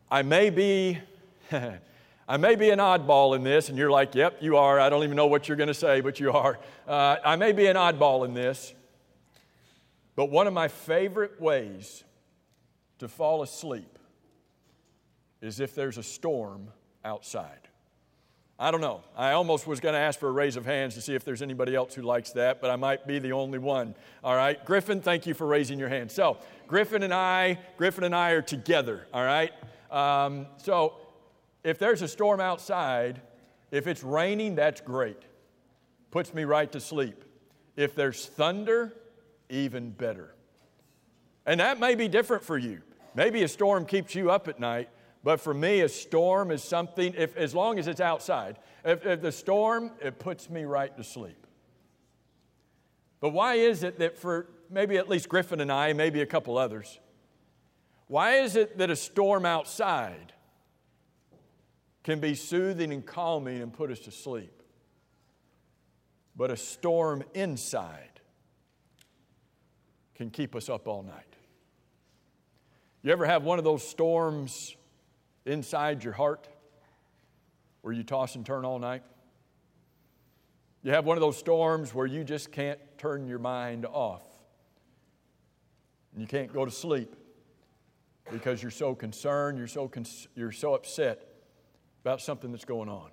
I may be an oddball in this, and you're like, yep, you are. I don't even know what you're going to say, but you are. I may be an oddball in this, but one of my favorite ways to fall asleep is if there's a storm outside. I don't know. I almost was going to ask for a raise of hands to see if there's anybody else who likes that, but I might be the only one. All right? Griffin, thank you for raising your hand. So, Griffin and I are together, all right? So, if there's a storm outside, if it's raining, that's great. Puts me right to sleep. If there's thunder, even better. And that may be different for you. Maybe a storm keeps you up at night. But for me, a storm is something, as long as it's outside, if the storm, it puts me right to sleep. But why is it that for maybe at least Griffin and I, maybe a couple others, why is it that a storm outside can be soothing and calming and put us to sleep, but a storm inside can keep us up all night? You ever have one of those storms inside your heart where you toss and turn all night? You have one of those storms where you just can't turn your mind off. And you can't go to sleep because you're so concerned, you're so upset about something that's going on.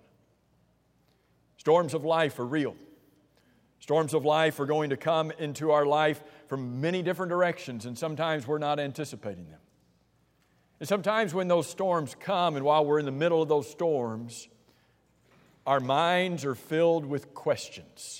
Storms of life are real. Storms of life are going to come into our life from many different directions, and sometimes we're not anticipating them. And sometimes when those storms come, and while we're in the middle of those storms, our minds are filled with questions.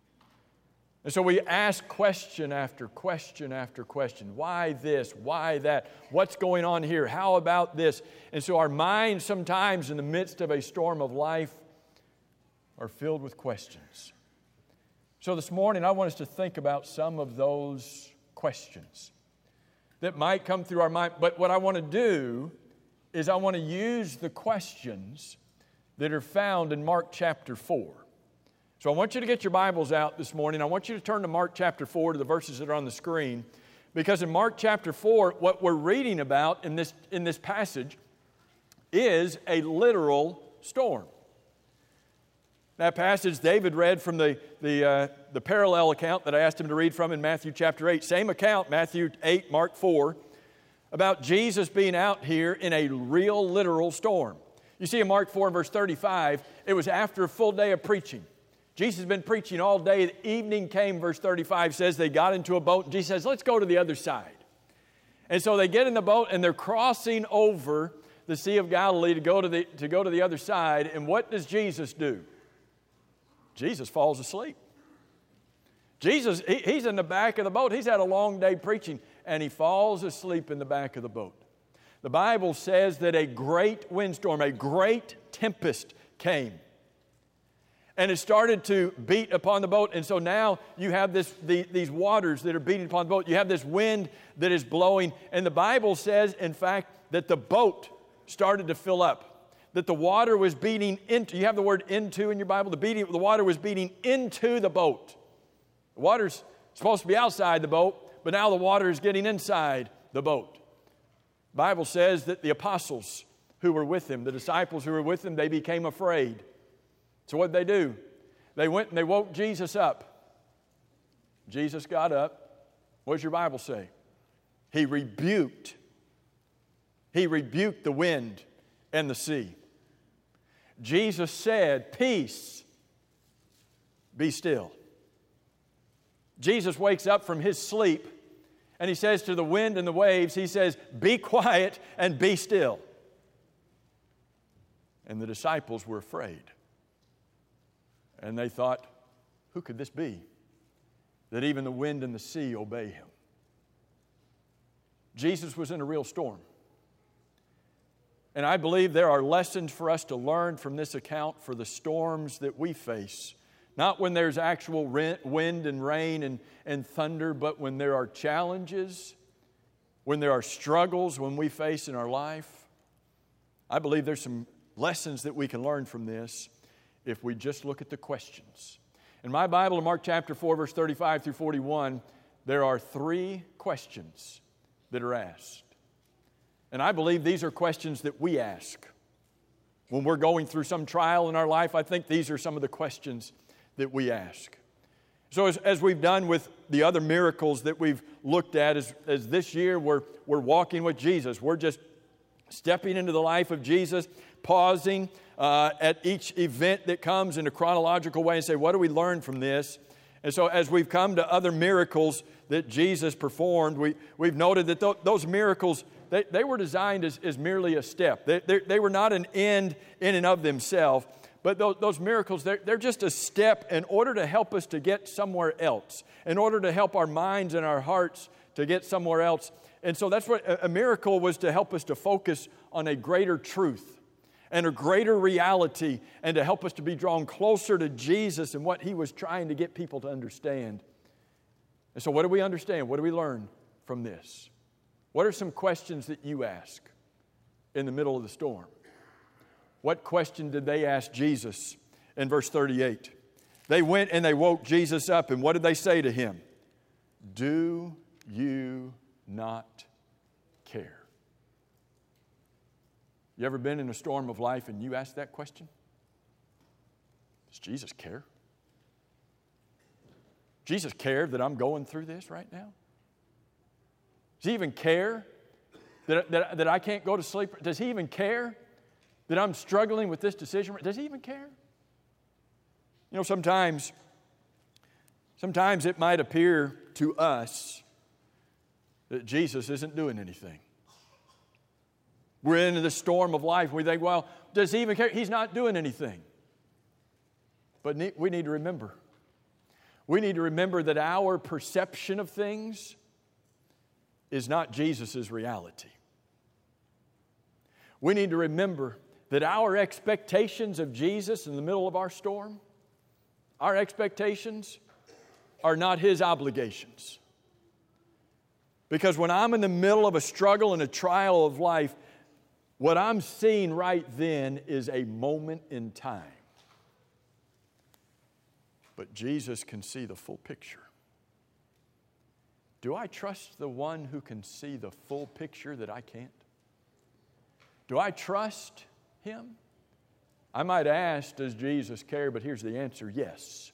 And so we ask question after question after question. Why this? Why that? What's going on here? How about this? And so our minds sometimes in the midst of a storm of life are filled with questions. So this morning I want us to think about some of those questions that might come through our mind. But what I want to do is I want to use the questions that are found in Mark chapter 4. So I want you to get your Bibles out this morning. I want you to turn to Mark chapter 4 to the verses that are on the screen. Because in Mark chapter 4, what we're reading about in this passage is a literal storm. That passage David read from the parallel account that I asked him to read from in Matthew chapter 8. Same account, Matthew 8, Mark 4, about Jesus being out here in a real literal storm. You see in Mark 4 verse 35, it was after a full day of preaching. Jesus had been preaching all day. The evening came, verse 35 says, they got into a boat, and Jesus says, let's go to the other side. And so they get in the boat, and they're crossing over the Sea of Galilee to go to the other side. And what does Jesus do? Jesus falls asleep. Jesus, he's in the back of the boat. He's had a long day preaching, and he falls asleep in the back of the boat. The Bible says that a great windstorm, a great tempest came. And it started to beat upon the boat. And so now you have these waters that are beating upon the boat. You have this wind that is blowing. And the Bible says, in fact, that the boat started to fill up. That the water was beating into, you have the word into in your Bible, the water was beating into the boat. The water's supposed to be outside the boat, but now the water is getting inside the boat. The Bible says that the apostles who were with him, the disciples who were with him, they became afraid. So what did they do? They went and they woke Jesus up. Jesus got up. What does your Bible say? He rebuked the wind and the sea. Jesus said, peace, be still. Jesus wakes up from his sleep and he says to the wind and the waves, he says, be quiet and be still. And the disciples were afraid. And they thought, who could this be? That even the wind and the sea obey him. Jesus was in a real storm. And I believe there are lessons for us to learn from this account for the storms that we face. Not when there's actual wind and rain and thunder, but when there are challenges, when there are struggles, when we face in our life. I believe there's some lessons that we can learn from this if we just look at the questions. In my Bible, in Mark chapter 4, verse 35 through 41, there are 3 questions that are asked. And I believe these are questions that we ask. When we're going through some trial in our life, I think these are some of the questions that we ask. So as we've done with the other miracles that we've looked at, as this year we're walking with Jesus. We're just stepping into the life of Jesus, pausing at each event that comes in a chronological way and say, what do we learn from this? And so as we've come to other miracles that Jesus performed, we've noted that those miracles, they were designed as merely a step. They were not an end in and of themselves, but those miracles, they're just a step in order to help us to get somewhere else, in order to help our minds and our hearts to get somewhere else. And so that's what a miracle was, to help us to focus on a greater truth and a greater reality, and to help us to be drawn closer to Jesus and what He was trying to get people to understand. And so what do we understand? What do we learn from this? What are some questions that you ask in the middle of the storm? What question did they ask Jesus in verse 38? They went and they woke Jesus up, and what did they say to Him? Do you not care? You ever been in a storm of life and you ask that question? Does Jesus care? Jesus care that I'm going through this right now? Does He even care that I can't go to sleep? Does He even care that I'm struggling with this decision? Does He even care? You know, sometimes it might appear to us that Jesus isn't doing anything. We're into the storm of life. We think, well, does He even care? He's not doing anything. But we need to remember. We need to remember that our perception of things is not Jesus' reality. We need to remember that our expectations of Jesus in the middle of our storm, our expectations are not His obligations. Because when I'm in the middle of a struggle and a trial of life, what I'm seeing right then is a moment in time. But Jesus can see the full picture. Do I trust the one who can see the full picture that I can't? Do I trust Him? I might ask, does Jesus care? But here's the answer, yes.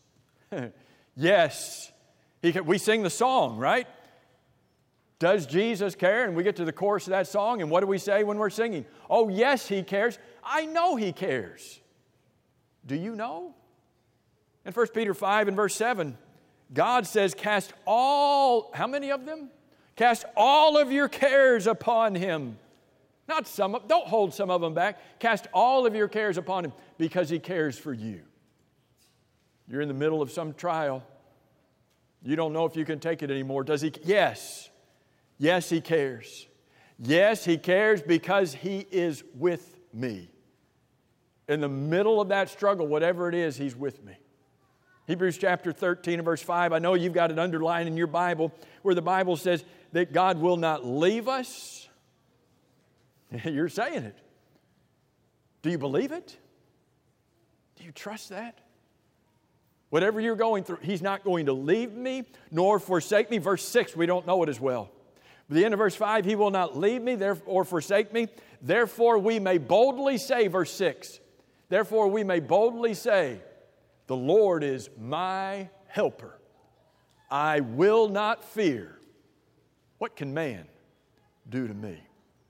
Yes. We sing the song, right? Does Jesus care? And we get to the chorus of that song, and what do we say when we're singing? Oh, yes, He cares. I know He cares. Do you know? In 1 Peter 5 and verse 7, God says, cast all, how many of them? Cast all of your cares upon Him. Not some of, don't hold some of them back. Cast all of your cares upon Him because He cares for you. You're in the middle of some trial. You don't know if you can take it anymore. Does He? Yes. Yes, He cares. Yes, He cares because He is with me. In the middle of that struggle, whatever it is, He's with me. Hebrews chapter 13 and verse 5, I know you've got it underlined in your Bible, where the Bible says that God will not leave us. You're saying it. Do you believe it? Do you trust that? Whatever you're going through, He's not going to leave me nor forsake me. Verse 6, we don't know it as well. At the end of verse 5, He will not leave me or forsake me. Therefore we may boldly say, verse 6, therefore we may boldly say, the Lord is my helper. I will not fear. What can man do to me?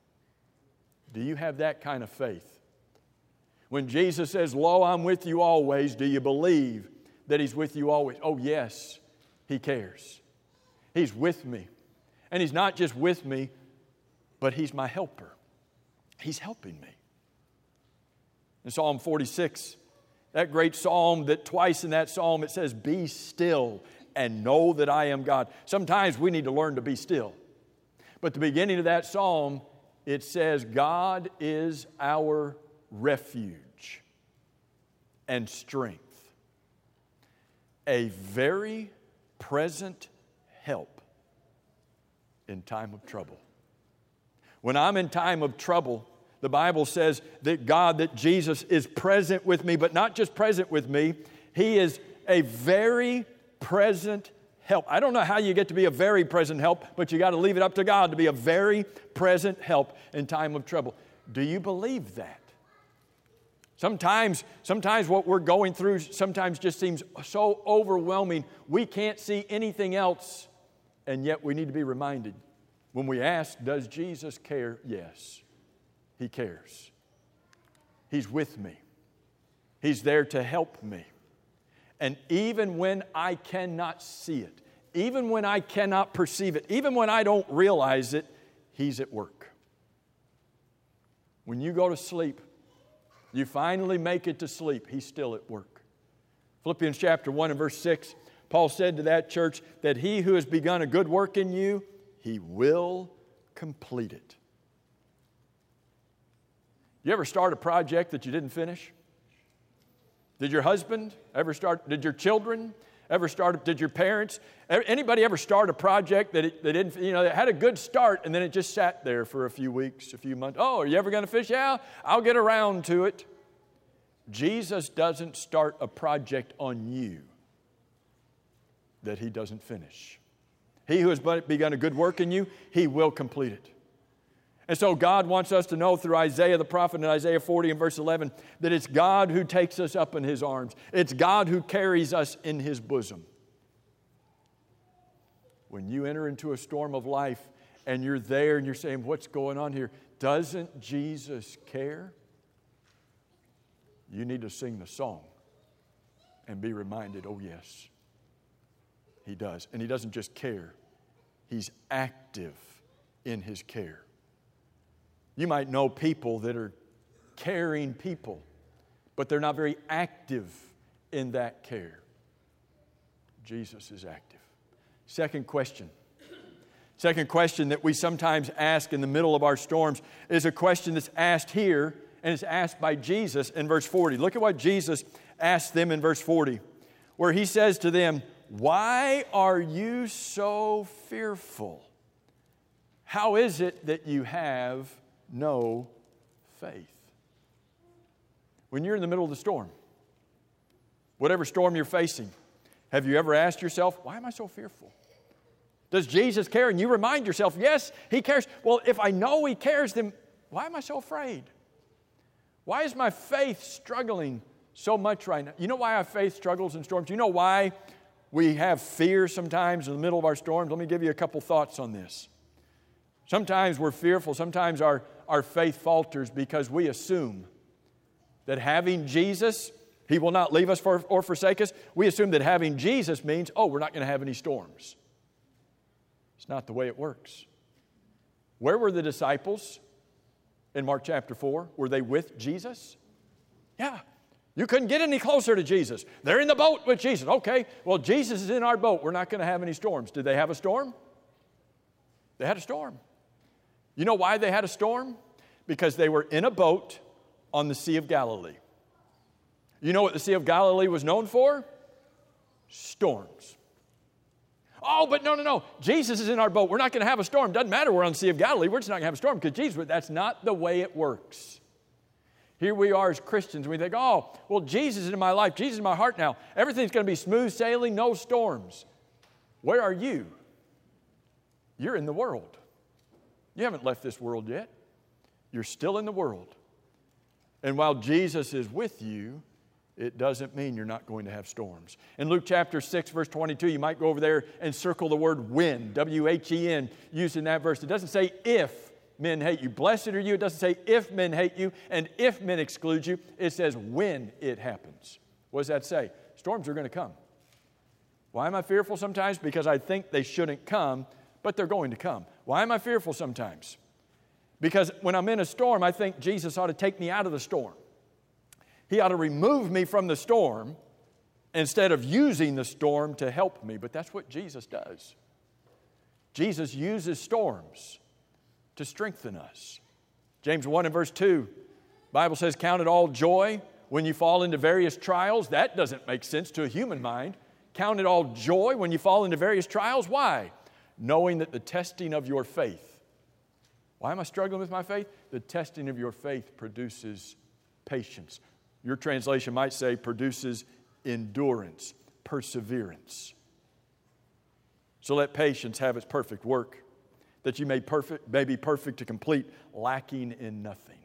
Do you have that kind of faith? When Jesus says, lo, I'm with you always, do you believe that He's with you always? Oh, yes, He cares. He's with me. And He's not just with me, but He's my helper. He's helping me. In Psalm 46, that great psalm that twice in that psalm it says, be still and know that I am God. Sometimes we need to learn to be still. But the beginning of that psalm, it says, God is our refuge and strength, a very present help in time of trouble. When I'm in time of trouble, the Bible says that Jesus is present with me, but not just present with me. He is a very present help. I don't know how you get to be a very present help, but you got to leave it up to God to be a very present help in time of trouble. Do you believe that? Sometimes what we're going through sometimes just seems so overwhelming. We can't see anything else, and yet we need to be reminded. When we ask, does Jesus care? Yes, He cares. He's with me. He's there to help me. And even when I cannot see it, even when I cannot perceive it, even when I don't realize it, He's at work. When you go to sleep, you finally make it to sleep, He's still at work. Philippians chapter 1 and verse 6, Paul said to that church that He who has begun a good work in you, He will complete it. You ever start a project that you didn't finish? Did your husband ever start? Did your children ever start? Did your parents? Anybody ever start a project that didn't, that had a good start and then it just sat there for a few weeks, a few months? Oh, are you ever going to finish? Yeah, I'll get around to it. Jesus doesn't start a project on you that He doesn't finish. He who has begun a good work in you, He will complete it. And so God wants us to know through Isaiah the prophet in Isaiah 40 and verse 11 that it's God who takes us up in His arms. It's God who carries us in His bosom. When you enter into a storm of life and you're there and you're saying, what's going on here? Doesn't Jesus care? You need to sing the song and be reminded, oh yes, He does. And He doesn't just care. He's active in His care. You might know people that are caring people, but they're not very active in that care. Jesus is active. Second question that we sometimes ask in the middle of our storms is a question that's asked here, and it's asked by Jesus in verse 40. Look at what Jesus asked them in verse 40, where He says to them, "Why are you so fearful? How is it that you have no faith?" When you're in the middle of the storm, whatever storm you're facing, have you ever asked yourself, why am I so fearful? Does Jesus care? And you remind yourself, yes, He cares. Well, if I know He cares, then why am I so afraid? Why is my faith struggling so much right now? You know why our faith struggles in storms? You know why we have fear sometimes in the middle of our storms? Let me give you a couple thoughts on this. Sometimes we're fearful. Sometimes our faith falters because we assume that having Jesus, He will not leave us or forsake us. We assume that having Jesus means, we're not going to have any storms. It's not the way it works. Where were the disciples in Mark chapter 4? Were they with Jesus? Yeah. You couldn't get any closer to Jesus. They're in the boat with Jesus. Okay, well, Jesus is in our boat. We're not going to have any storms. Did they have a storm? They had a storm. You know why they had a storm? Because they were in a boat on the Sea of Galilee. You know what the Sea of Galilee was known for? Storms. Oh, but no. Jesus is in our boat. We're not going to have a storm. Doesn't matter we're on the Sea of Galilee. We're just not going to have a storm because Jesus, that's not the way it works. Here we are as Christians. We think, Jesus is in my life. Jesus is in my heart now. Everything's going to be smooth sailing, no storms. Where are you? You're in the world. You haven't left this world yet. You're still in the world. And while Jesus is with you, it doesn't mean you're not going to have storms. In Luke chapter 6, verse 22, you might go over there and circle the word when, W-H-E-N, used in that verse. It doesn't say if men hate you. Blessed are you. It doesn't say if men hate you and if men exclude you. It says when it happens. What does that say? Storms are going to come. Why am I fearful sometimes? Because I think they shouldn't come, but they're going to come. Why am I fearful sometimes? Because when I'm in a storm, I think Jesus ought to take me out of the storm. He ought to remove me from the storm instead of using the storm to help me. But that's what Jesus does. Jesus uses storms to strengthen us. James 1 and verse 2, the Bible says, count it all joy when you fall into various trials. That doesn't make sense to a human mind. Count it all joy when you fall into various trials. Why? Knowing that the testing of your faith. Why am I struggling with my faith? The testing of your faith produces patience. Your translation might say produces endurance, perseverance. So let patience have its perfect work, that you may be perfect to complete, lacking in nothing.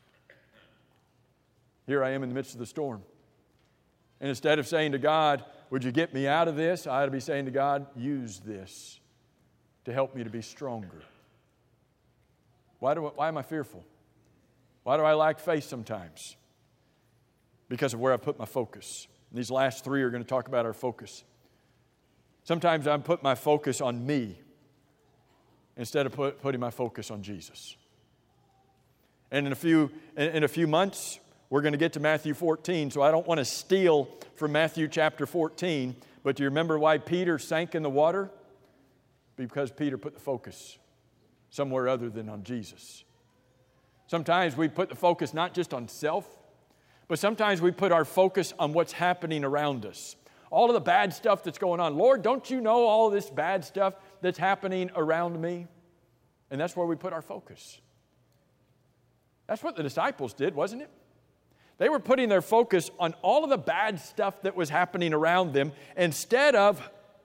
Here I am in the midst of the storm. And instead of saying to God, would you get me out of this? I ought to be saying to God, use this to help me to be stronger. Why am I fearful? Why do I lack faith sometimes? Because of where I put my focus. And these last three are going to talk about our focus. Sometimes I put my focus on me instead of putting my focus on Jesus. And in a few months, we're going to get to Matthew 14, so I don't want to steal from Matthew chapter 14. But do you remember why Peter sank in the water? Because Peter put the focus somewhere other than on Jesus. Sometimes we put the focus not just on self, but sometimes we put our focus on what's happening around us. All of the bad stuff that's going on. Lord, don't you know all this bad stuff that's happening around me? And that's where we put our focus. That's what the disciples did, wasn't it? They were putting their focus on all of the bad stuff that was happening around them instead of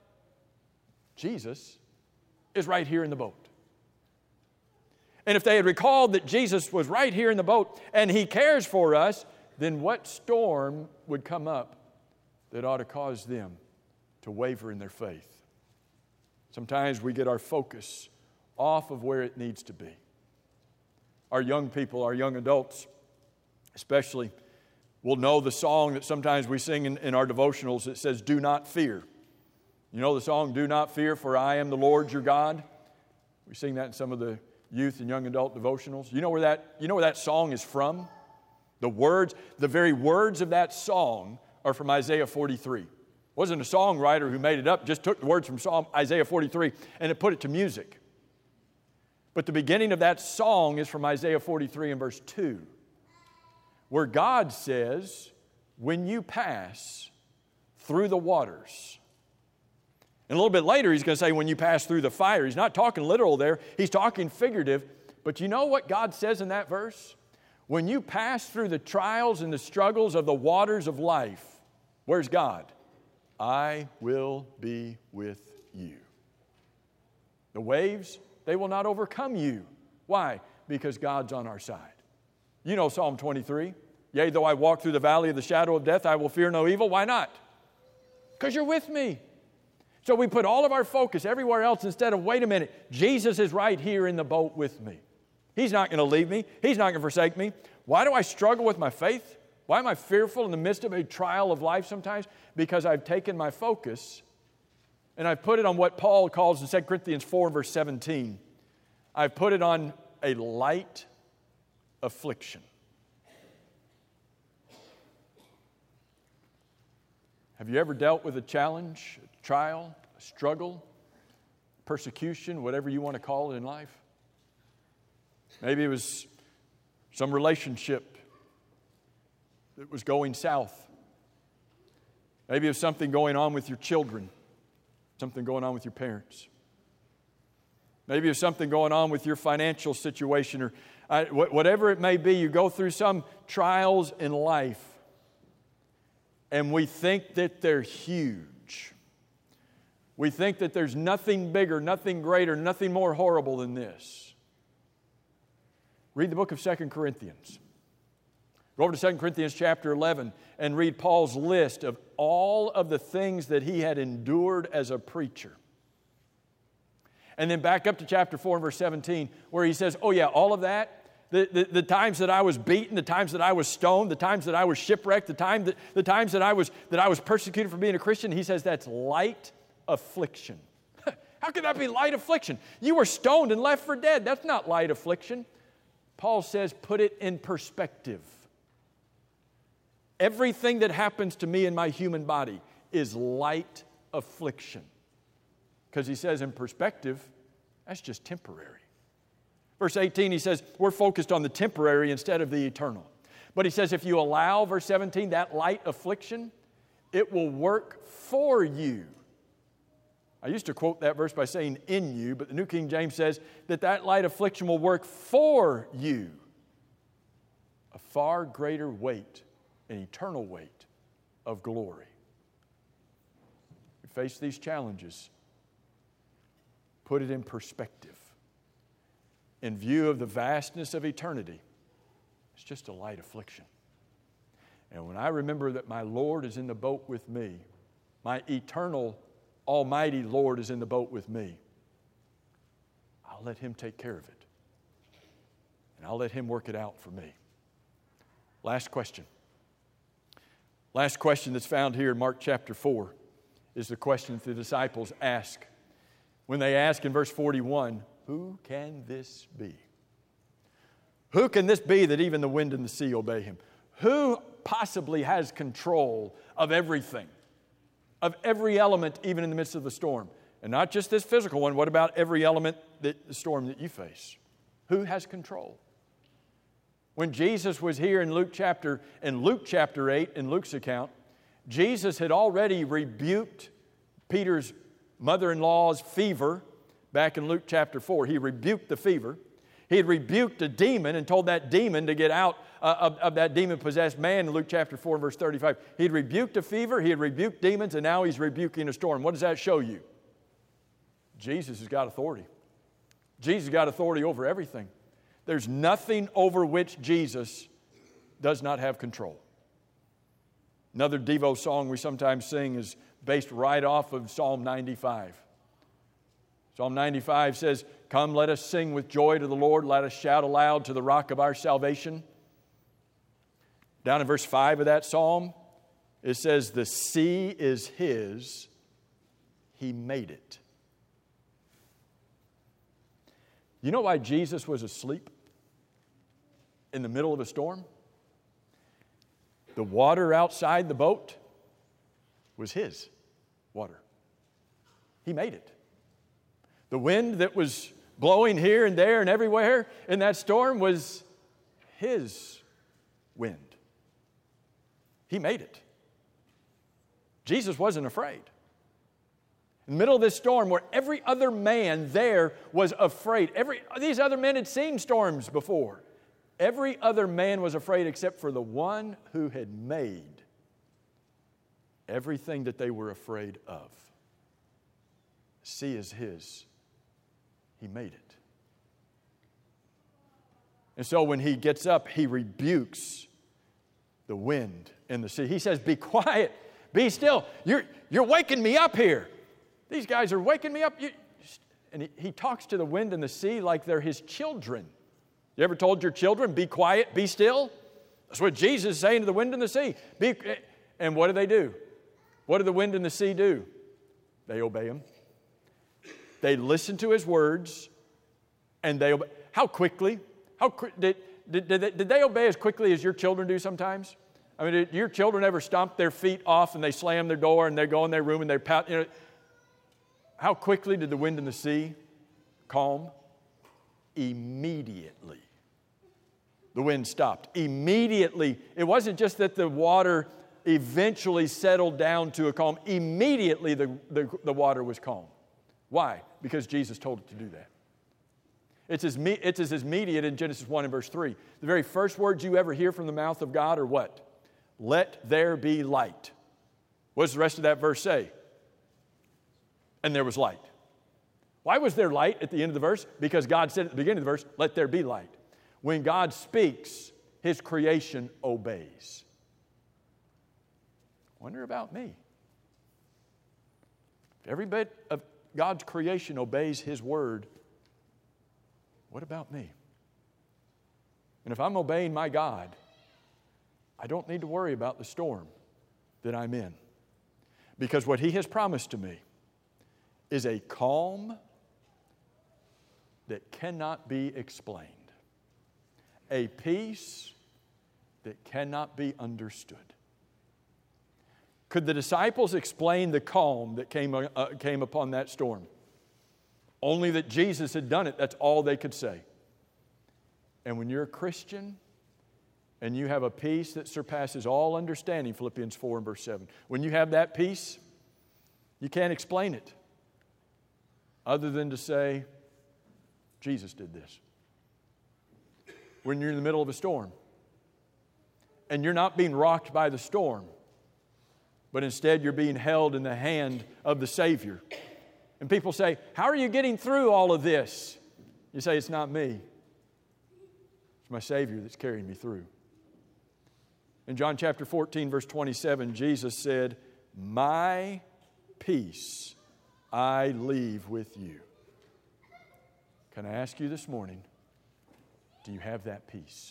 Jesus is right here in the boat. And if they had recalled that Jesus was right here in the boat and He cares for us, then what storm would come up that ought to cause them to waver in their faith? Sometimes we get our focus off of where it needs to be. Our young people, our young adults especially, will know the song that sometimes we sing in our devotionals that says, "Do not fear." You know the song, "Do not fear, for I am the Lord your God"? We sing that in some of the youth and young adult devotionals. You know where that song is from? The very words of that song are from Isaiah 43. It wasn't a songwriter who made it up, just took the words from Isaiah 43 and it put it to music. But the beginning of that song is from Isaiah 43 and verse 2, where God says, when you pass through the waters. And a little bit later, He's going to say, when you pass through the fire. He's not talking literal there. He's talking figurative. But you know what God says in that verse? When you pass through the trials and the struggles of the waters of life, where's God? I will be with you. The waves, they will not overcome you. Why? Because God's on our side. You know Psalm 23. Yea, though I walk through the valley of the shadow of death, I will fear no evil. Why not? Because you're with me. So we put all of our focus everywhere else instead of, wait a minute, Jesus is right here in the boat with me. He's not going to leave me. He's not going to forsake me. Why do I struggle with my faith? Why am I fearful in the midst of a trial of life sometimes? Because I've taken my focus and I've put it on what Paul calls in 2 Corinthians 4 verse 17. I've put it on a light affliction. Have you ever dealt with a challenge, a trial, a struggle, persecution, whatever you want to call it in life? Maybe it was some relationship that was going south. Maybe it was something going on with your children, something going on with your parents. Maybe it was something going on with your financial situation, or whatever it may be. You go through some trials in life, and we think that they're huge. We think that there's nothing bigger, nothing greater, nothing more horrible than this. Read the book of 2 Corinthians. Go over to 2 Corinthians chapter 11 and read Paul's list of all of the things that he had endured as a preacher. And then back up to chapter 4 and verse 17 where he says, oh yeah, all of that, the times that I was beaten, the times that I was stoned, the times that I was shipwrecked, the times that I was persecuted for being a Christian, he says that's light affliction. How could that be light affliction? You were stoned and left for dead. That's not light affliction. Paul says, put it in perspective. Everything that happens to me in my human body is light affliction. Because he says in perspective, that's just temporary. Verse 18, he says, we're focused on the temporary instead of the eternal. But he says, if you allow, verse 17, that light affliction, it will work for you. I used to quote that verse by saying in you, but the New King James says that light affliction will work for you. A far greater weight, an eternal weight of glory. We face these challenges. put it in perspective. In view of the vastness of eternity, it's just a light affliction. And when I remember that my Lord is in the boat with me, my eternal, almighty Lord is in the boat with me, I'll let Him take care of it. And I'll let Him work it out for me. Last question. Last question that's found here in Mark chapter 4 is the question that the disciples ask. When they ask in verse 41, who can this be? Who can this be that even the wind and the sea obey Him? Who possibly has control of everything, of every element, even in the midst of the storm? And not just this physical one, what about every element, the storm that you face? Who has control? When Jesus was here in Luke chapter 8, in Luke's account, Jesus had already rebuked Peter's mother-in-law's fever back in Luke chapter 4. He rebuked the fever. He had rebuked a demon and told that demon to get out of that demon-possessed man in Luke chapter 4, verse 35. He had rebuked a fever, he had rebuked demons, and now he's rebuking a storm. What does that show you? Jesus has got authority. Jesus has got authority over everything. There's nothing over which Jesus does not have control. Another Devo song we sometimes sing is based right off of Psalm 95. Psalm 95 says, "Come, let us sing with joy to the Lord. Let us shout aloud to the rock of our salvation." Down in verse 5 of that psalm, it says, "The sea is His, He made it." You know why Jesus was asleep in the middle of a storm? The water outside the boat was His water. He made it. The wind that was blowing here and there and everywhere in that storm was His wind. He made it. Jesus wasn't afraid. In the middle of this storm where every other man there was afraid. These other men had seen storms before. Every other man was afraid except for the one who had made everything that they were afraid of. The sea is His. He made it. And so when He gets up, He rebukes the wind and the sea. He says, "Be quiet, be still. You're waking me up here. These guys are waking me up." And he talks to the wind and the sea like they're His children. You ever told your children, "Be quiet, be still"? That's what Jesus is saying to the wind and the sea. And what do? What do the wind and the sea do? They obey Him. They listen to His words, and they obey. How quickly? Did they obey as quickly as your children do sometimes? I mean, did your children ever stomp their feet off and they slam their door and they go in their room and they pout? How quickly did the wind and the sea calm? Immediately. The wind stopped. Immediately. It wasn't just that the water eventually settled down to a calm. Immediately the water was calm. Why? Because Jesus told it to do that. It's as immediate in Genesis 1 and verse 3. The very first words you ever hear from the mouth of God are what? Let there be light. What does the rest of that verse say? And there was light. Why was there light at the end of the verse? Because God said at the beginning of the verse, let there be light. When God speaks, His creation obeys. Wonder about me. If every bit of God's creation obeys His word, what about me? And if I'm obeying my God, I don't need to worry about the storm that I'm in. Because what He has promised to me is a calm that cannot be explained. A peace that cannot be understood. Could the disciples explain the calm that came upon that storm? Only that Jesus had done it. That's all they could say. And when you're a Christian and you have a peace that surpasses all understanding, Philippians 4 and verse 7, when you have that peace, you can't explain it other than to say, Jesus did this. When you're in the middle of a storm and you're not being rocked by the storm, but instead you're being held in the hand of the Savior, And people say, how are you getting through all of this? You say, it's not me. It's my Savior that's carrying me through. In John chapter 14, verse 27, Jesus said, my peace I leave with you. Can I ask you this morning, do you have that peace?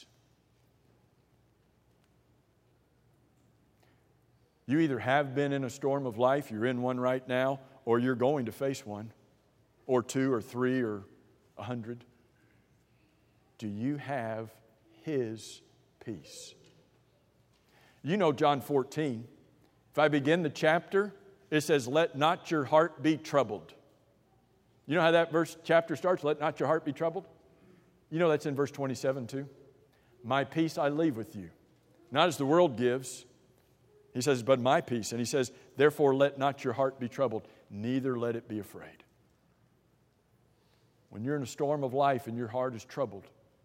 You either have been in a storm of life, you're in one right now, or you're going to face one, or 2 or 3 or 100. Do you have His peace? You know John 14. If I begin the chapter, it says, let not your heart be troubled. You know how that chapter starts? Let not your heart be troubled. You know that's in verse 27 too. My peace I leave with you. Not as the world gives. He says, but my peace. And he says, therefore let not your heart be troubled, neither let it be afraid. When you're in a storm of life and your heart is troubled,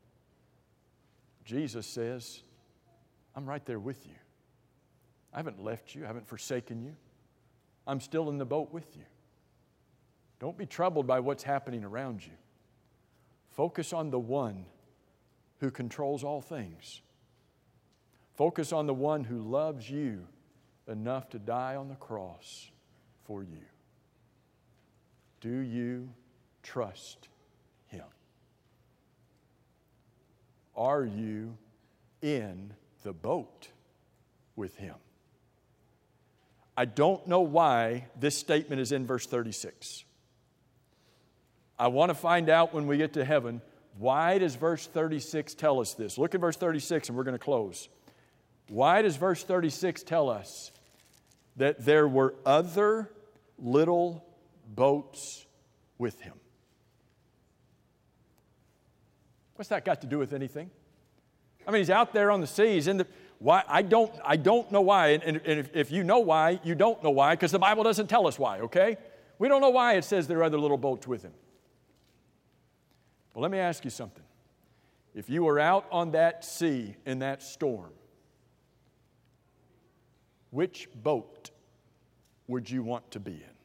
Jesus says, I'm right there with you. I haven't left you. I haven't forsaken you. I'm still in the boat with you. Don't be troubled by what's happening around you. Focus on the one who controls all things. Focus on the one who loves you enough to die on the cross for you. Do you trust Him? Are you in the boat with Him? I don't know why this statement is in verse 36. I want to find out when we get to heaven, why does verse 36 tell us this? Look at verse 36 and we're going to close. Why does verse 36 tell us that there were other little boats with Him? What's that got to do with anything? I mean, He's out there on the sea. He's in the... Why? I don't know why. And if you know why, you don't know why, because the Bible doesn't tell us why, okay? We don't know why it says there are other little boats with Him. Well, let me ask you something. If you were out on that sea in that storm, which boat would you want to be in?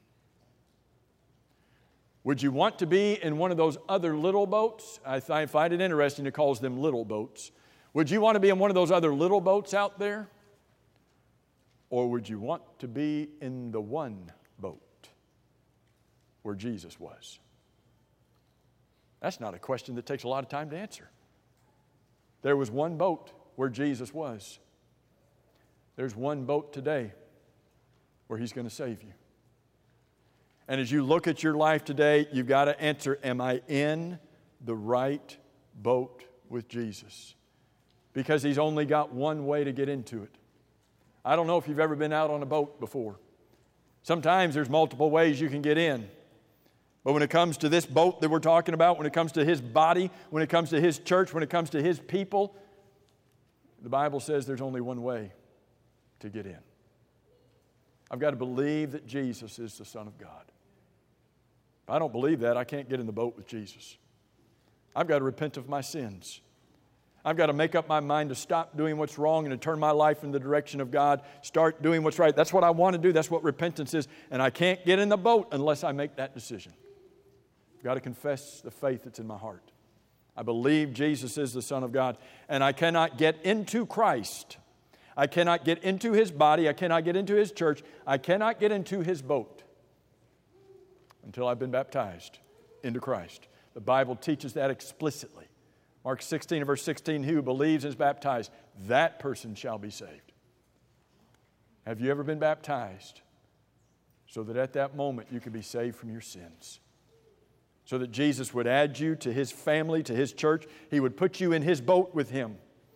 Would you want to be in one of those other little boats? I find it interesting it calls them little boats. Would you want to be in one of those other little boats out there? Or would you want to be in the one boat where Jesus was? That's not a question that takes a lot of time to answer. There was one boat where Jesus was. There's one boat today where He's going to save you. And as you look at your life today, you've got to answer, am I in the right boat with Jesus? Because He's only got one way to get into it. I don't know if you've ever been out on a boat before. Sometimes there's multiple ways you can get in. But when it comes to this boat that we're talking about, when it comes to His body, when it comes to His church, when it comes to His people, the Bible says there's only one way to get in. I've got to believe that Jesus is the Son of God. If I don't believe that, I can't get in the boat with Jesus. I've got to repent of my sins. I've got to make up my mind to stop doing what's wrong and to turn my life in the direction of God, start doing what's right. That's what I want to do. That's what repentance is. And I can't get in the boat unless I make that decision. I've got to confess the faith that's in my heart. I believe Jesus is the Son of God. And I cannot get into Christ. I cannot get into His body. I cannot get into His church. I cannot get into His boat until I've been baptized into Christ. The Bible teaches that explicitly. Mark 16 and verse 16, he who believes and is baptized, that person shall be saved. Have you ever been baptized so that at that moment you could be saved from your sins? So that Jesus would add you to His family, to His church. He would put you in His boat with Him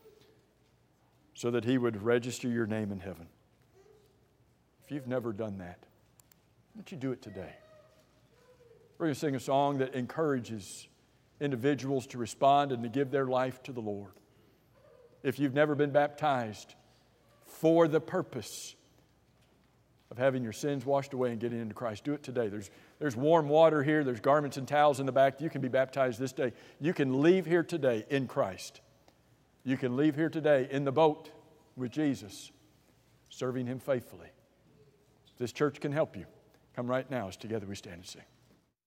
so that He would register your name in heaven. If you've never done that, why don't you do it today? We're going to sing a song that encourages individuals to respond and to give their life to the Lord. If you've never been baptized for the purpose of having your sins washed away and getting into Christ, do it today. There's warm water here. There's garments and towels in the back. You can be baptized this day. You can leave here today in Christ. You can leave here today in the boat with Jesus, serving Him faithfully. This church can help you. Come right now as together we stand and sing.